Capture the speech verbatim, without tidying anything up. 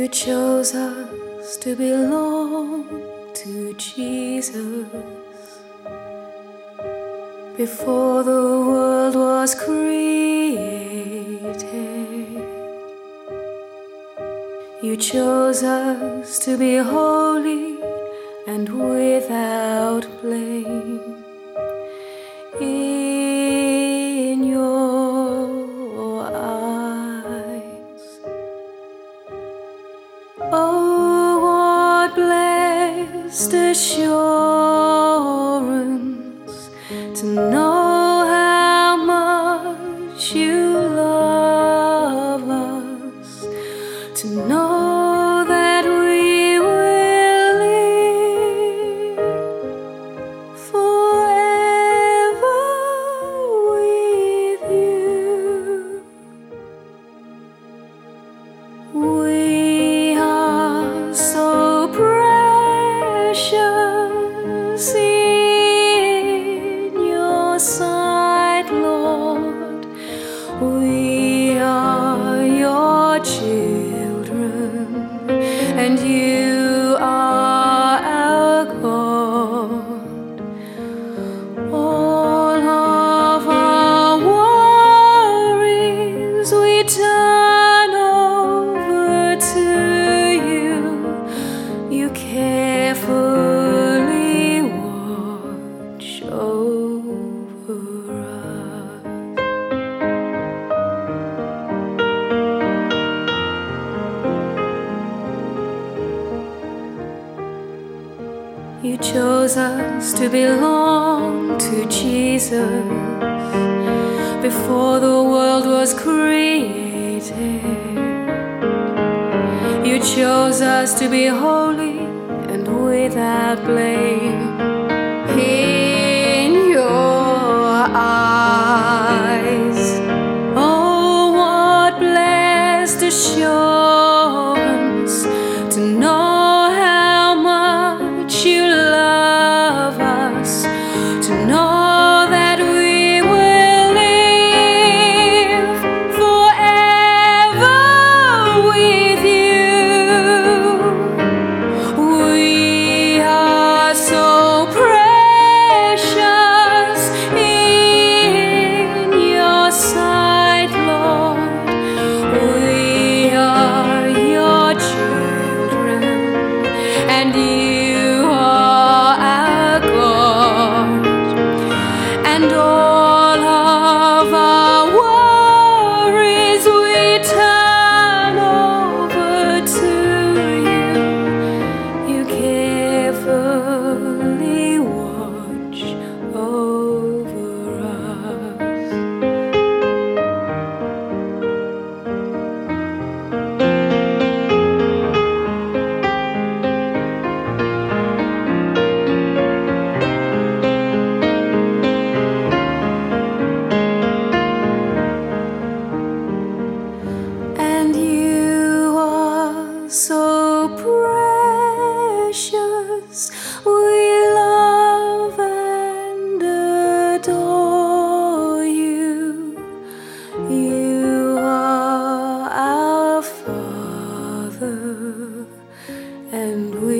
You chose us to belong to Jesus before the world was created. You chose us to be holy and without blame in your eyes. Oh, what blessed assurance to know how much you love us, to know that we will live forever with you. We are so precious in your sight, Lord. We are your children, and you are our God. All of our worries we turn over to you. You carefully watch over us. You chose us to belong to Jesus before the world was created. You chose us to be holy and without blame in your eyes. Oh, what blessed assurance to know how much you love us, to know that we will live forever with you. We are so precious in your sight, Lord. We are your children, and you are our God. And all of our worries we turn over to you. You carefully watch over us. And you are so precious, we love and adore you. You are our Father, and we